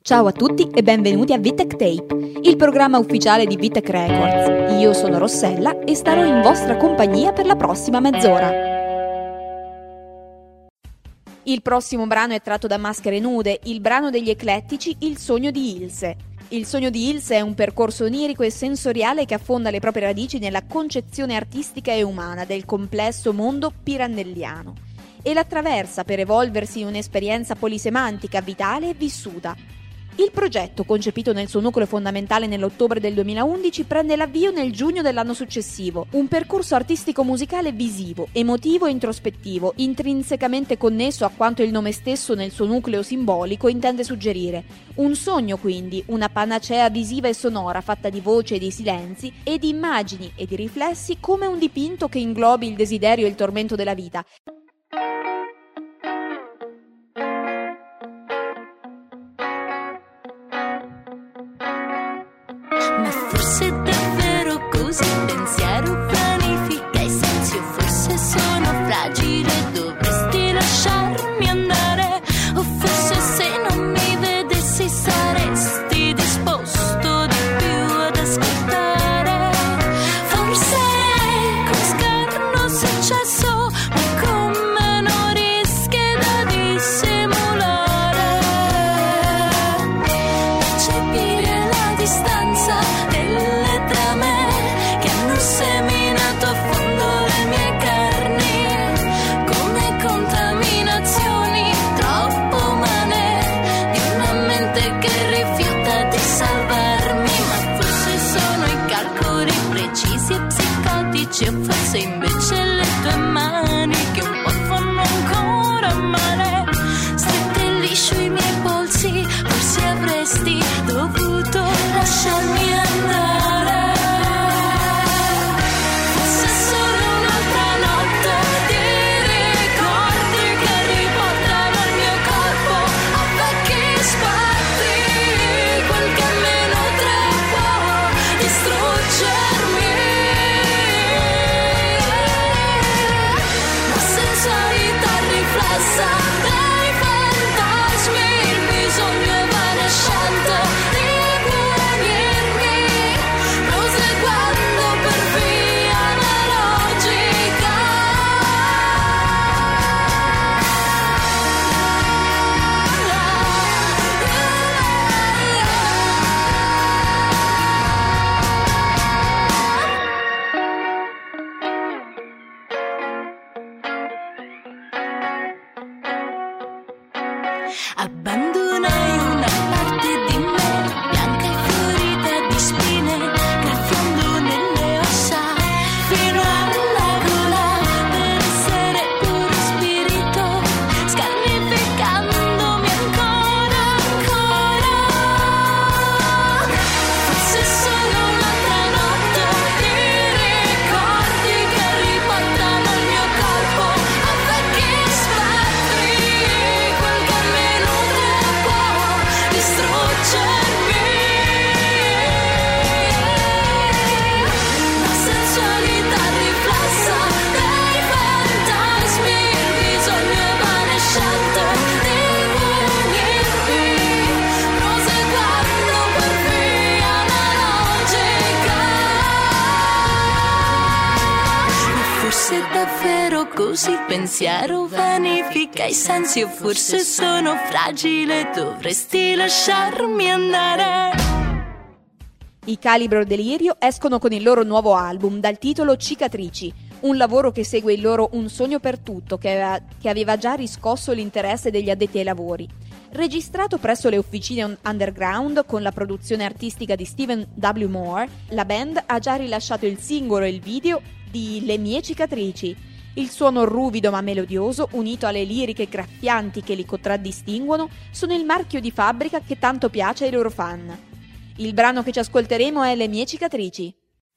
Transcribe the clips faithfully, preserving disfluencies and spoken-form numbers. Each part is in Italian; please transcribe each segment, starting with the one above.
Ciao a tutti e benvenuti a Vitec Tape, il programma ufficiale di Vitec Records. Io sono Rossella e starò in vostra compagnia per la prossima mezz'ora. Il prossimo brano è tratto da Maschere Nude, il brano degli eclettici Il sogno di Ilse. Il sogno di Ilse è un percorso onirico e sensoriale che affonda le proprie radici nella concezione artistica e umana del complesso mondo pirandelliano e l'attraversa per evolversi in un'esperienza polisemantica, vitale e vissuta. Il progetto, concepito nel suo nucleo fondamentale nell'ottobre del duemilaundici, prende l'avvio nel giugno dell'anno successivo, un percorso artistico-musicale visivo, emotivo e introspettivo, intrinsecamente connesso a quanto il nome stesso nel suo nucleo simbolico intende suggerire. Un sogno quindi, una panacea visiva e sonora fatta di voce e di silenzi e di immagini e di riflessi come un dipinto che inglobi il desiderio e il tormento della vita. Ma forse è davvero così, pensiero pianifica i sensi, o forse sono fragile, dovresti lasciarmi andare, o forse se non mi vedessi saresti disposto di più ad ascoltare, forse con scherno successo, ma con meno rischi da dissimulare, percepire la distanza delle trame che hanno seminato a fondo le mie carni come contaminazioni troppo umane di una mente che rifiuta di salvarmi. Ma forse sono i calcoli precisi e psicotici, o forse invece le tue mani che un po' fanno ancora male, strette liscio i miei polsi, forse avresti dovuto lasciarmi andare. Fosse solo un'altra notte di ricordi che riportano il mio corpo a vecchi spazi, quel che meno troppo distruggermi. La sensualità riflessa dai fantasmi, il bisogno evanescente di punirmi, proseguendo per via analogica. Abbandonai una parte di me, bianca e fiorita di spine, graffiando nelle ossa fino alla gola, per essere puro spirito, scarnificandomi ancora, ancora. Forse solo un'altra notte di ricordi che riportano il mio corpo a vecchi spettri, quel che meno troppo distruggermi. La sensualità riflessa dai fantasmi, il bisogno evanescente di punirmi, proseguendo per via analogica. Ma forse è davvero così, il pensiero vanifica i sensi, o forse sono fragile, dovresti lasciarmi andare. I Calibro Delirio escono con il loro nuovo album dal titolo Cicatrici, un lavoro che segue il loro Un sogno per tutto che aveva, che aveva già riscosso l'interesse degli addetti ai lavori. Registrato presso le officine underground con la produzione artistica di Stephen W. Moore, la band ha già rilasciato il singolo e il video di Le mie cicatrici. Il suono ruvido ma melodioso, unito alle liriche graffianti che li contraddistinguono, sono il marchio di fabbrica che tanto piace ai loro fan. Il brano che ci ascolteremo è Le mie cicatrici.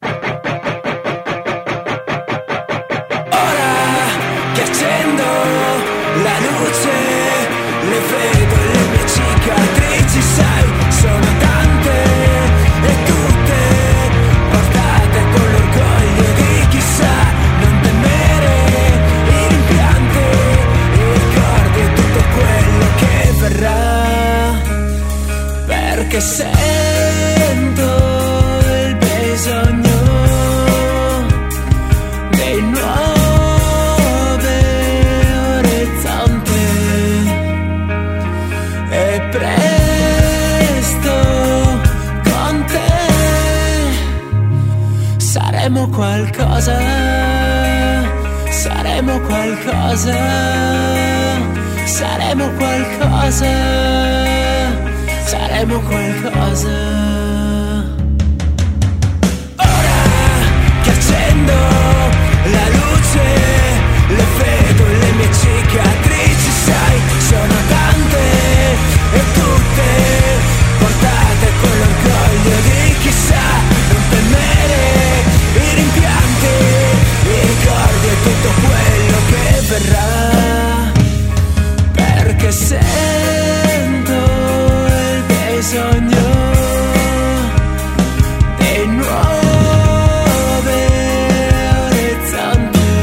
Ora che accendo la luce, le vedo le mie cicatrici, sai, sono tante e tutte portate con l'orgoglio di chi sa non temere i rimpianti, i ricordi e tutto quello che verrà. perché sento il bisogno dei nuovi orizzonti e presto con te saremo qualcosa, saremo qualcosa, saremo qualcosa, saremo qualcosa. Ora che accendo la luce, le vedo le mie cicatrici, sai, sono tante e tutte portate con l'orgoglio di chi sa non temere i rimpianti, i ricordi e tutto quello che verrà, perché sento il bisogno dei nuovi orizzonti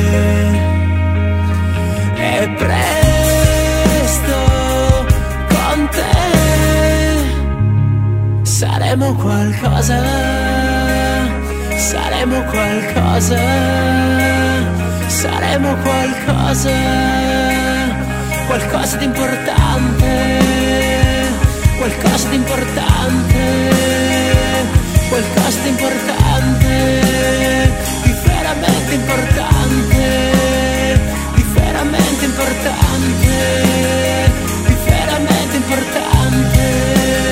e presto con te saremo qualcosa, saremo qualcosa, saremo qualcosa, qualcosa di importante, qualcosa di importante, qualcosa di importante, di veramente importante, di veramente importante, di veramente importante.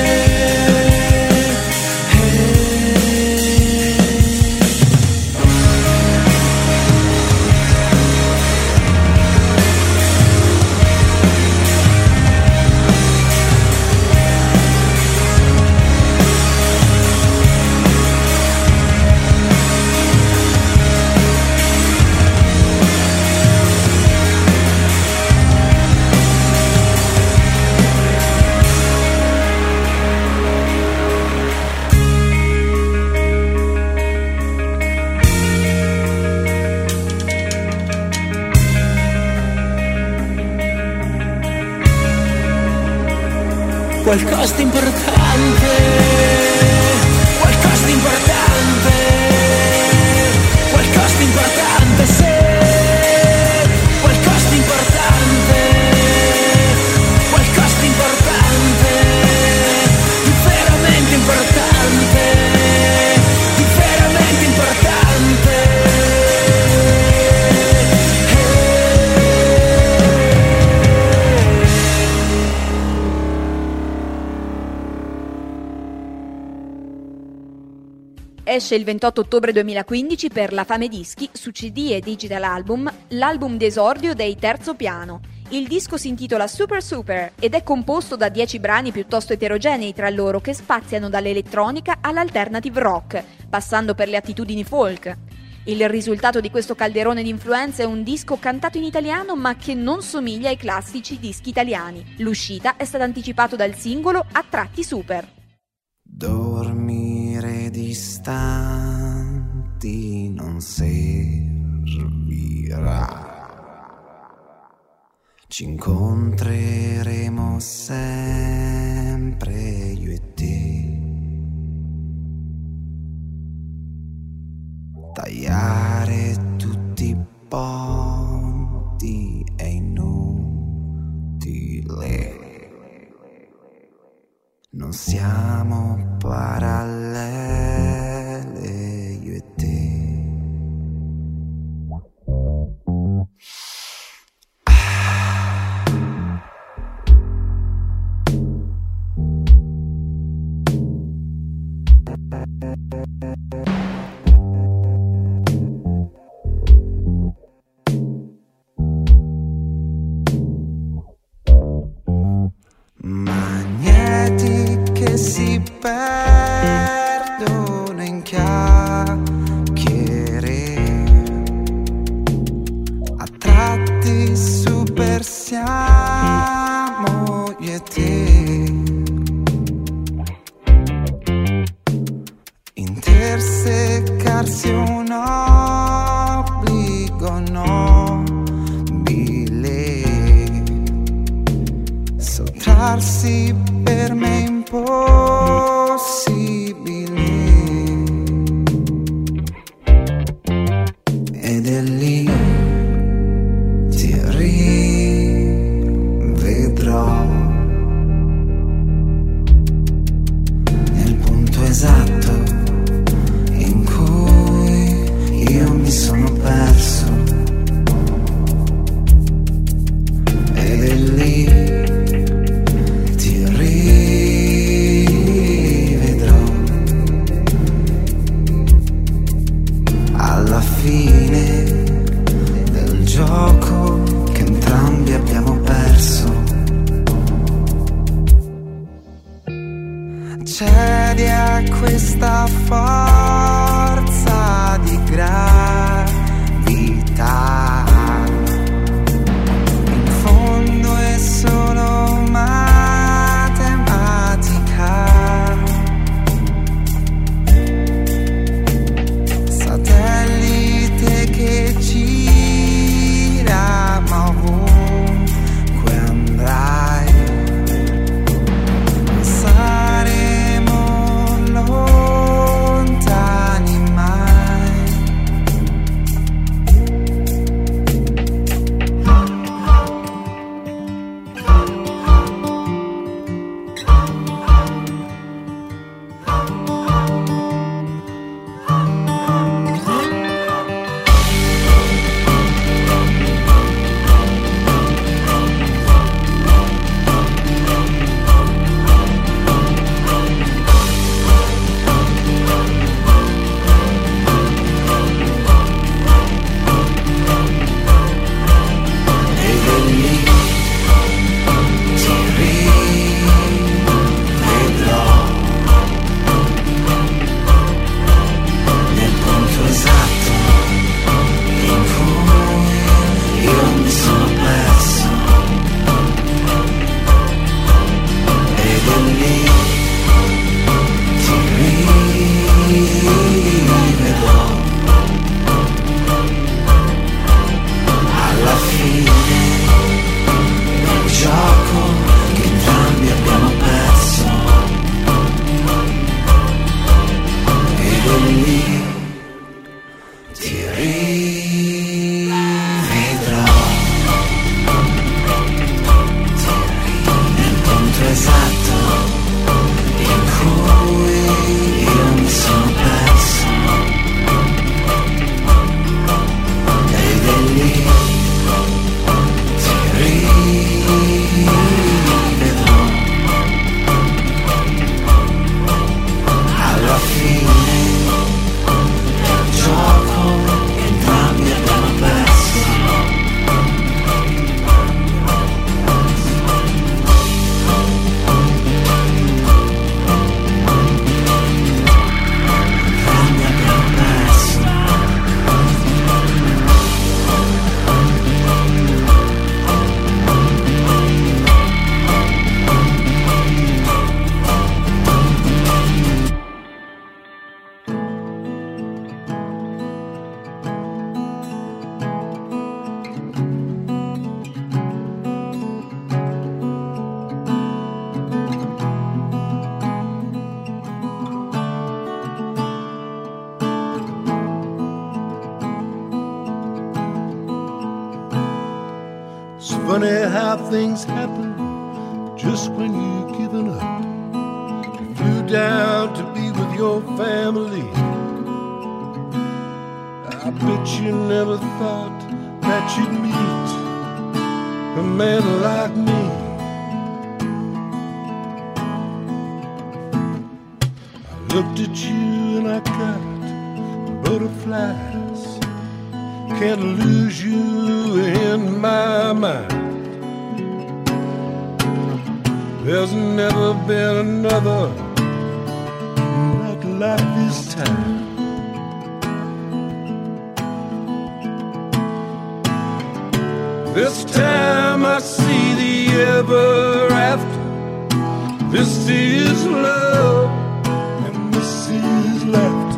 Qualcosa di importante, qualcosa di importante, qualcosa di importante, sì, qualcosa di importante, qualcosa di importante, di veramente importante, di veramente importante. Esce il ventotto ottobre duemilaquindici per La Fame Dischi su C D e Digital Album l'album d'esordio dei Terzo Piano. Il disco si intitola Super Super ed è composto da dieci brani piuttosto eterogenei tra loro che spaziano dall'elettronica all'alternative rock, passando per le attitudini folk. Il risultato di questo calderone di influenze è un disco cantato in italiano ma che non somiglia ai classici dischi italiani. L'uscita è stata anticipato dal singolo A Tratti Super. Dormire distanti non servirà, ci incontreremo sempre io e te. Tagliare tutti i ponti è inutile, non siamo parallele io e te. Che si perdono in chiacchiere, a tratti super siamo io e te, intersecarsi un obbligo nobile, sottrarsi per me impossibile. cedi a questa forza di gravità. In fondo è solo matematica. Satellite che gira, ma ovunque andrai saremo lontani mai. Funny how things happen just when you're giving up. You flew down to be with your family. I bet you never thought that you'd meet a man like me. I looked at you and I got butterflies. Can't lose you in my mind. There's never been another not like this time. This time I see the ever after. This is love and this is laughter.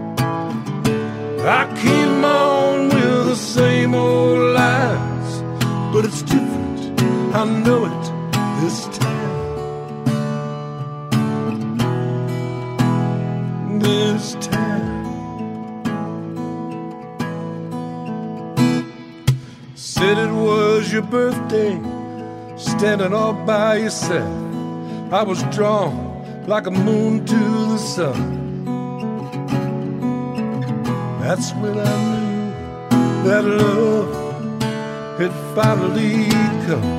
I came on with the same old lies, but it's different, I know it this time. This time. Said it was your birthday, standing all by yourself. I was drawn like a moon to the sun. That's when I knew that love had finally come.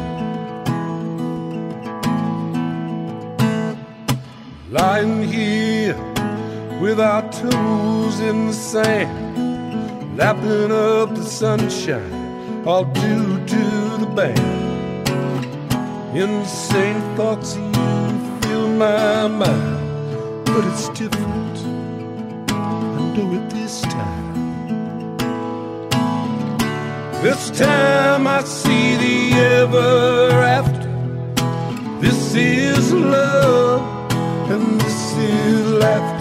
Lying here with our toes in the sand, lapping up the sunshine, all due to the band. Insane thoughts of you fill my mind. but it's different. I know it this time. This time I see the ever after. This is love and this is laughter.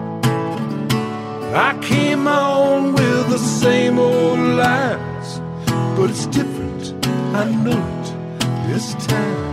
I came on with the same old lines, but it's different, I know it this time.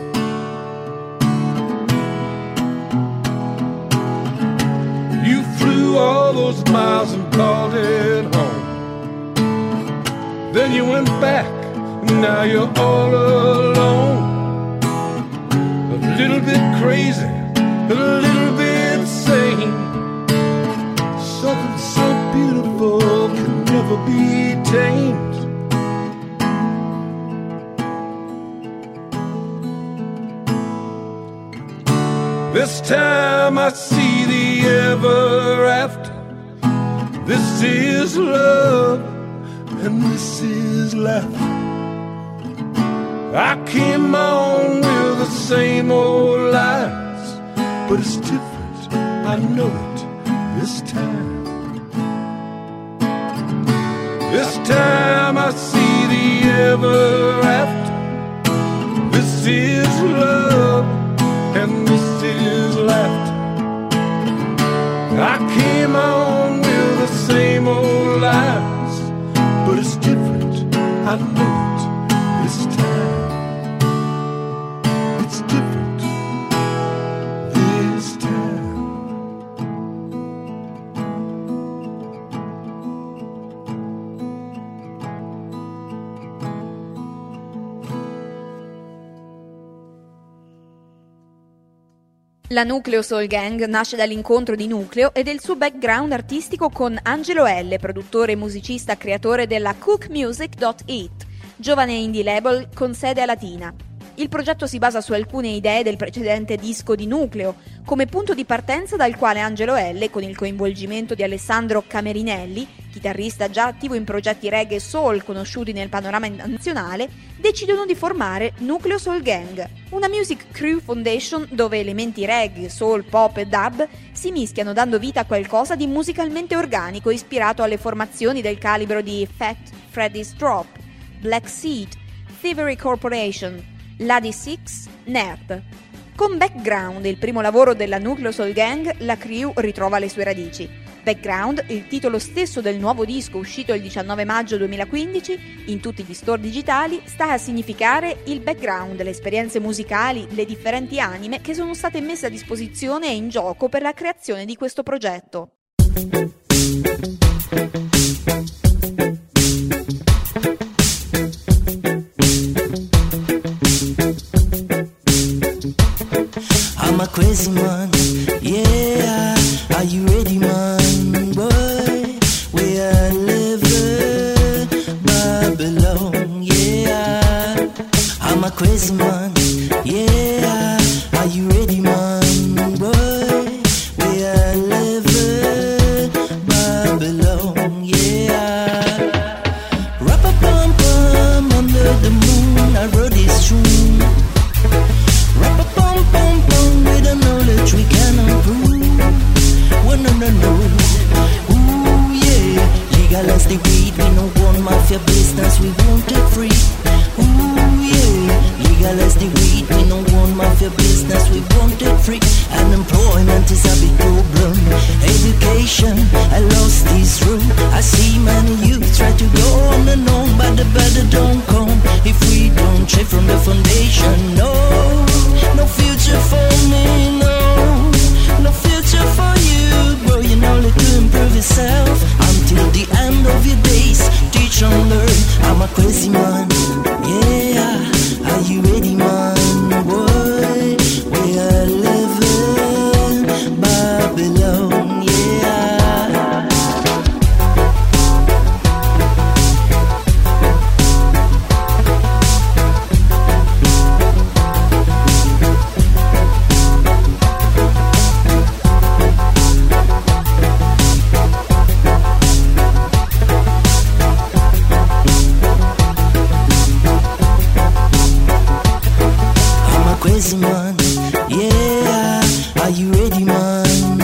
You flew all those miles and called it home. Then you went back, and now you're all alone. A little bit crazy, a little bit sane. Something so beautiful can never be tamed. This time I see the ever after. This is love and this is laughter. I came on with the same old lies, but it's different, I know it this time. This time I see the ever after. This is love and this is laughter. I came on with the same old lies, but it's different, I know it this time. It's different this time. La Nucleo Soul Gang nasce dall'incontro di Nucleo e del suo background artistico con Angelo L., produttore, musicista, creatore della cook music dot it, giovane indie label con sede a Latina. Il progetto si basa su alcune idee del precedente disco di Nucleo, come punto di partenza dal quale Angelo L., con il coinvolgimento di Alessandro Camerinelli, chitarrista già attivo in progetti reggae e soul conosciuti nel panorama nazionale, decidono di formare Nucleo Soul Gang, una music crew foundation dove elementi reggae, soul, pop e dub si mischiano dando vita a qualcosa di musicalmente organico ispirato alle formazioni del calibro di Fat Freddy's Drop, Black Seed, Thievery Corporation, Lady Six, Nerd. Con Background, il primo lavoro della Nucleo Soul Gang, la crew ritrova le sue radici. Background, il titolo stesso del nuovo disco uscito il diciannove maggio duemilaquindici in tutti gli store digitali, sta a significare il background, le esperienze musicali, le differenti anime che sono state messe a disposizione e in gioco per la creazione di questo progetto. I'm a crazy man, yeah. Are you ready, man, boy? We are living Babylon, yeah. I'm a crazy man, yeah. Are you ready, man, boy? We are living Babylon, yeah. Rap-a-pum-pum, under the moon, I wrote this tune. Rap-a-pum-pum-pum, with the knowledge we can improve. Oh, no, no, no. Ooh, yeah. Legalize the weed, we no want mafia business, we want it free. Ooh, yeah. Legalize the weed, we no want mafia business, we want it free. Unemployment is a big problem. Education, I lost this room. I see many youth try to go on and on, but the better don't come if we don't check from the foundation. No, no future for me, no. No future for you, bro, you know, let to improve yourself until the end of your days. Teach and learn, I'm a crazy man, yeah. Are you ready, man, boy? We are living Babylon, yeah. Crazy man, yeah. Are you ready, man?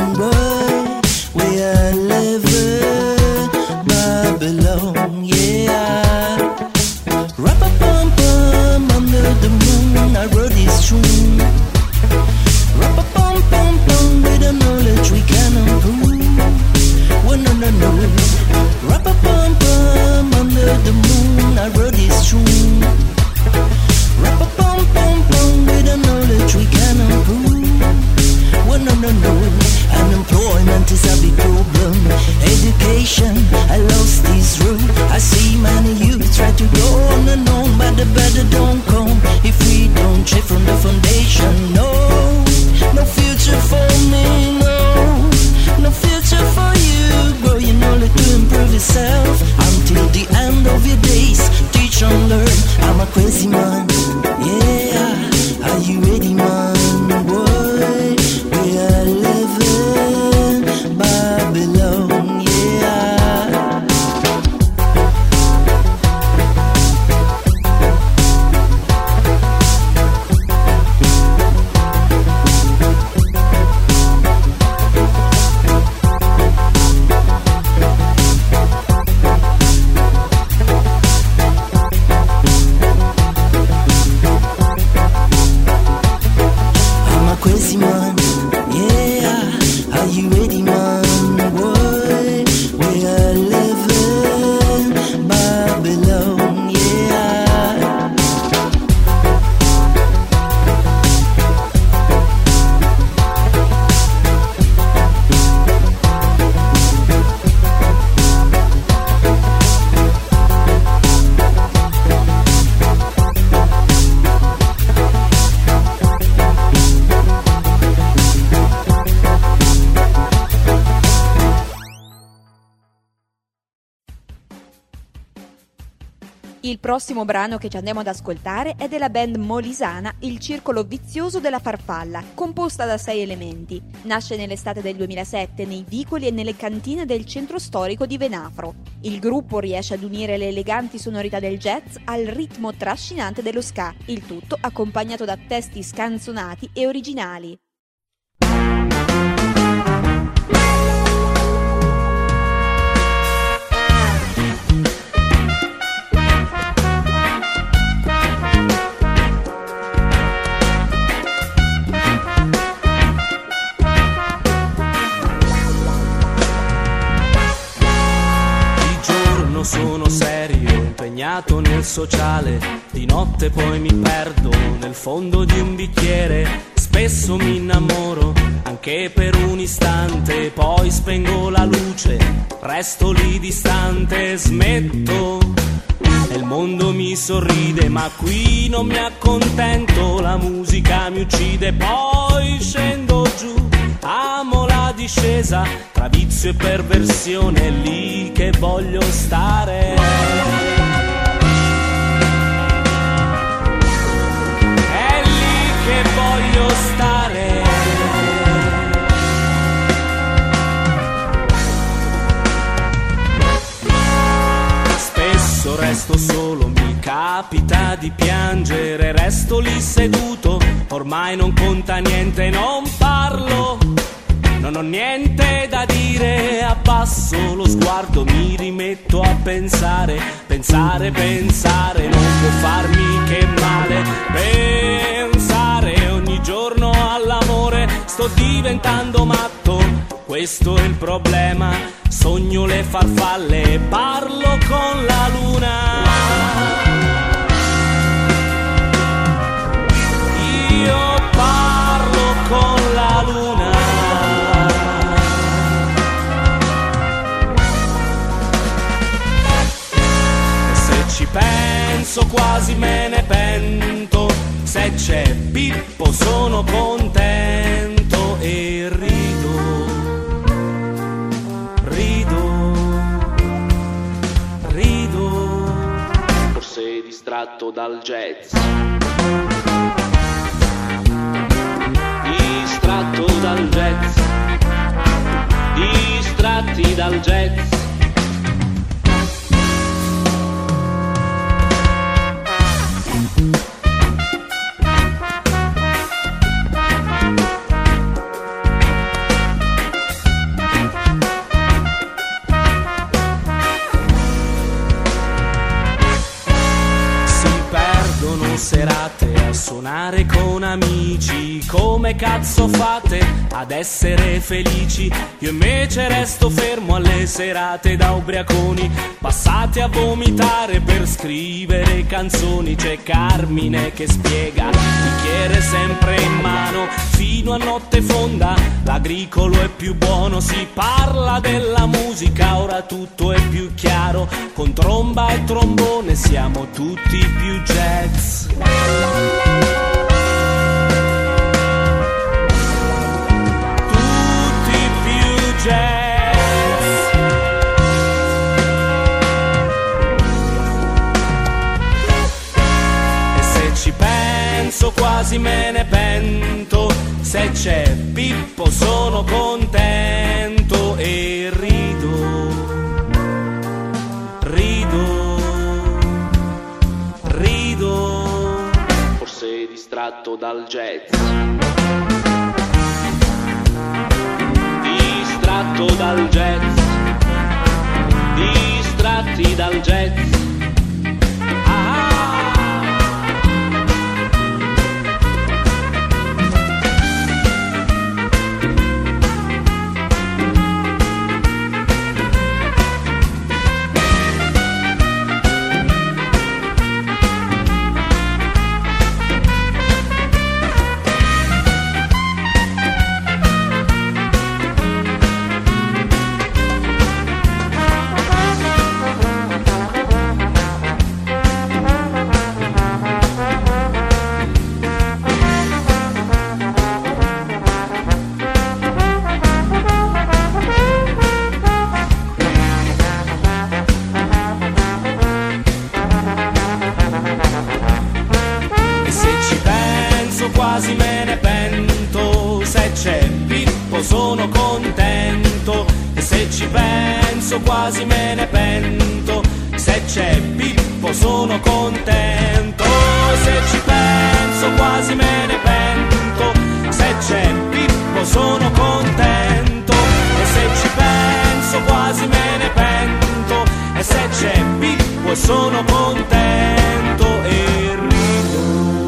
Il prossimo brano che ci andiamo ad ascoltare è della band molisana Il Circolo Vizioso della Farfalla, composta da sei elementi. Nasce nell'estate del duemilasette nei vicoli e nelle cantine del centro storico di Venafro. Il gruppo riesce ad unire le eleganti sonorità del jazz al ritmo trascinante dello ska, il tutto accompagnato da testi scanzonati e originali. Sono serio, impegnato nel sociale, di notte poi mi perdo nel fondo di un bicchiere, spesso mi innamoro anche per un istante, poi spengo la luce, resto lì distante, smetto e il mondo mi sorride, ma qui non mi accontento, la musica mi uccide, poi scendo giù, amo la discesa, tra vizio e perversione, è lì che voglio stare. È lì che voglio stare. Spesso resto solo, mi capita di piangere, resto lì seduto, ormai non conta niente, non parlo. Non ho niente da dire, abbasso lo sguardo, mi rimetto a pensare, pensare, pensare, non può farmi che male, pensare ogni giorno all'amore, sto diventando matto, questo è il problema, sogno le farfalle, parlo con la luna. Io parlo con la luna. Ci penso quasi me ne pento, se c'è Pippo sono contento e rido, rido, rido, forse distratto dal jazz, distratto dal jazz, distratti dal jazz. Serate a suonare con amici, come cazzo fate ad essere felici? Io invece resto fermo alle serate da ubriaconi, passate a vomitare per scrivere canzoni. C'è Carmine che spiega, bicchiere sempre in mano, fino a notte fonda, l'agricolo è più buono, si parla della musica, ora tutto è più chiaro, con tromba e trombone siamo tutti più jazz. Tutti più jazz. E se ci penso quasi me ne pento, se c'è Pippo sono contento e rido, rido, rido, forse distratto dal jazz, distratto dal jazz, distratti dal jazz. Pippo sono contento, e se ci penso quasi me ne pento. Se c'è Pippo sono contento, se ci penso quasi me ne pento. Se c'è Pippo sono contento, e se ci penso quasi me ne pento. E se c'è Pippo sono contento e rido.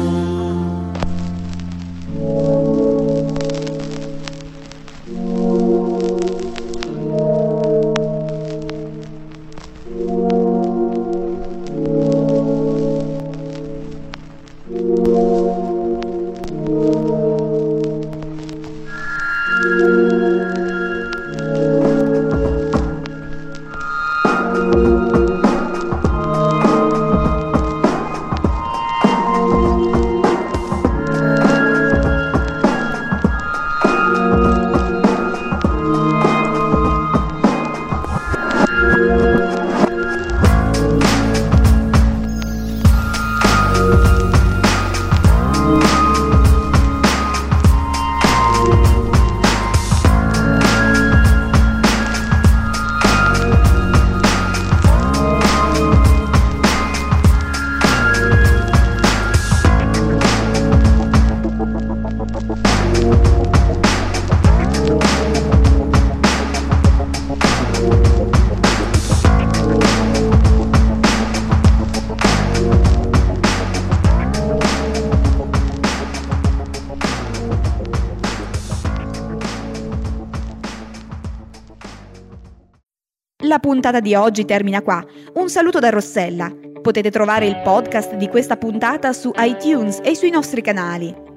La puntata di oggi termina qua. Un saluto da Rossella. Potete trovare il podcast di questa puntata su iTunes e sui nostri canali.